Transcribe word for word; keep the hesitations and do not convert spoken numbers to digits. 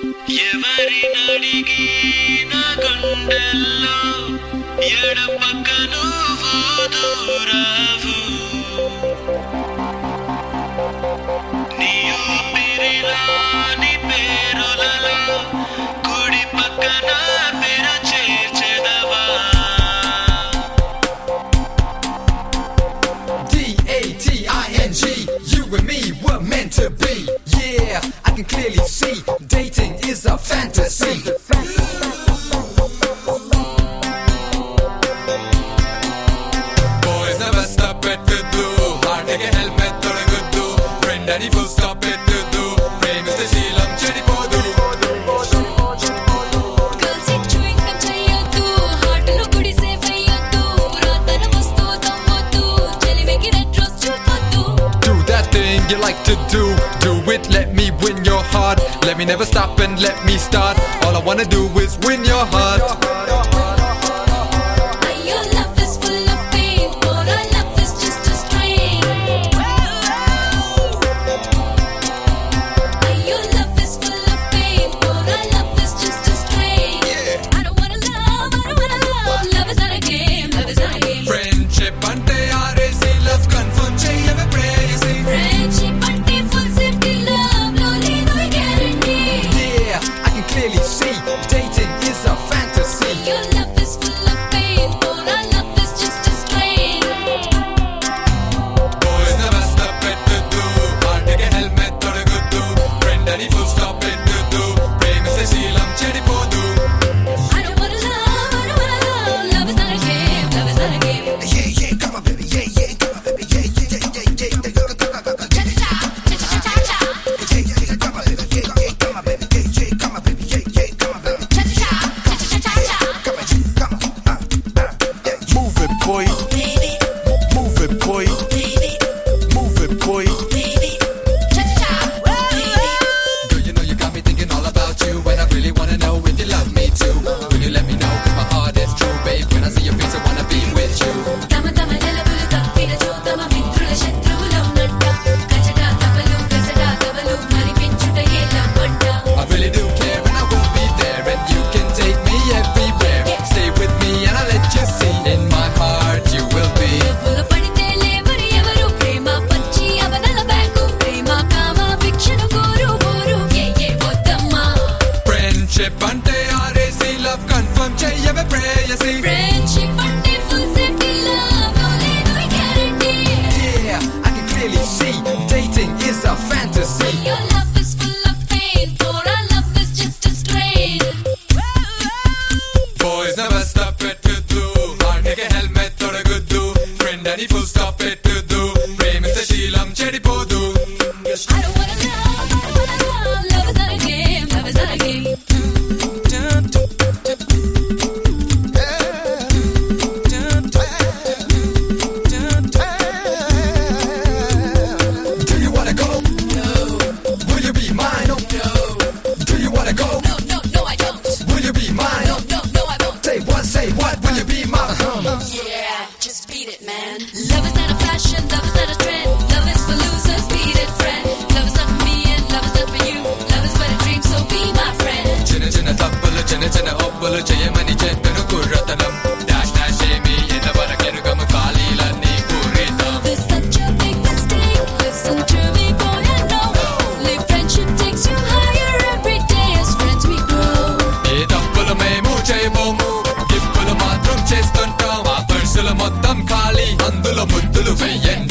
ఎవరినడిగి నా గుండెల్లో ఎడపక్క నువ్వు దూరావు నీ ఊపిరిలో నీ పేరులలో కుడి పక్కన పేరు చేర్చెదవా D A T I N G, you and me were meant to be. Yeah, I can clearly see dating is a fantasy. Boys never stop it to do. Heart like a helmet or a good do. Friend and full stop it to do. Prem is the sheelam chedi podu. Girls it chewing gum cheyoddu. Heart lo kudi se veyoddu. Ratana vastu tamvoddu. Cheli make red rose chupoddu. Do that thing you like to do. Do it, let me win your heart. Let me never stop and let me start. All I wanna do is win your heart. Your love is full of pain, or our love is just a strain. Your love is full of pain, or our love is just a strain. I don't wanna love, I don't wanna love. Love is not a game, love is not a game. Friendship ante aresi, love confirm cheyave prayasi. Friendship ante full safety, love no lead no guarantee. Yeah, I can clearly see dating is a fantasy. Your love is full of pain, or our love is just a strain. Boys never stop it to do. Heart like a helmet or a good do. Friend and full stop it to do. Prem is the sheelam chedi podu. I don't wanna love, I don't wanna love. Love is not a game, love is not a game. Yeah, yeah, come on, baby, yeah, yeah, come on, baby, yeah, yeah, yeah, yeah, yeah, yeah, yeah, Cha-cha-cha, cha-cha-cha-cha-cha. yeah, yeah, come on, baby, yeah, yeah, come on, baby, yeah, yeah, come on, baby, yeah, yeah, come on, baby, Cha-cha-cha, cha-cha-cha-cha-cha. come on, come on, uh, uh, yeah, Move it, boy. Baby, Move it, boy. baby, Move it, boy. baby. Cha-cha-cha, baby. Girl, you know you got me thinking all about you, and I really wanna know if you love me too. Will you let me know? 'Cause my heart is true, babe. When I see your face, I wanna be with you. తమ తమ నెలవులు తప్పిన తమ మిత్రుల శత్రువుల ఉన్నట్ట కచట తపలు కసట towel మరిపించుట ఏలవంట I really do care, and I will be there, and you can take me everywhere. Stay with me, and I'll let you see. In my heart, you will be. పుల పడితే లేవరు ఎవరు ప్రేమ పచ్చి అవనల బ్యాంకు ప్రేమ కామ భిక్షను కోరు ఊరు ఏ ఏ వద్దమ్మా Friendship ante aresi, love confirm cheyave prayasi. Friendship అంటే full safety love no lead no guarantee Yeah, I can clearly see dating is a fantasy. Your love is full of pain, for our love is just a strain. Boys never stop it to do. Heart like a helmet or a good do. Friend and full stop it to do. Prem is the sheelam chedi podu. I don't wanna love, I don't wanna love. Love is not a game, love is not a game. Do you wanna go? No. Will you be mine? No. Do you wanna go? No, no, no, I don't. Will you be mine? No, no, no, I won't. Say what? Say what? Will you be my hum? Yeah, just beat it, man. Love is not a fashion, love is not a trend. Love is for losers, beat it, friend. Love is not for me and love is not for you. Love is but a dream, so be my friend. చిన్న చిన్న తప్పులు చిన్న చిన్న ఒప్పులు చేయమని చెప్పను కుర్రతనం dash dash ఏమి ఎన్న వరకెరుగము ఖాళీలన్నీ పూరితం. Love is such a big mistake. Listen to me, boy, I know. Live friendship takes you higher every day. As friends we grow. ఏ తప్పులు మేము చేయబోము గిప్పులు మాత్రం చేస్తుంటాం ఆ పర్సులు మొత్తం ఖాళీ అందులో ముద్దులు వెయ్యను